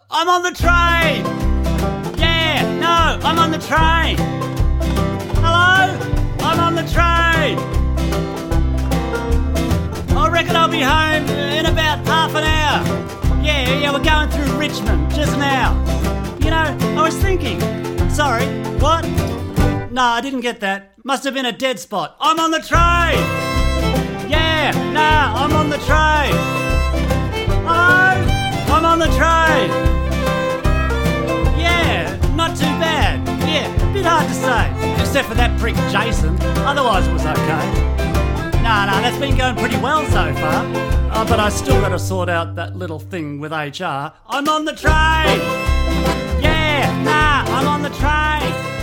I'm on the train. Yeah, no, I'm on the train. Hello? I'm on the train. I reckon I'll be home in about half an hour. Yeah, we're going through Richmond just now. You know, I was thinking. Sorry, what? No, I didn't get that. Must have been a dead spot. I'm on the train. Yeah, nah, I'm on the train. Hello? I'm on the train. Yeah, not too bad. Yeah, a bit hard to say. Except for that prick Jason. Otherwise it was okay. Nah, that's been going pretty well so far. But I still got to sort out that little thing with HR. I'm on the train. Yeah, nah, I'm on the train.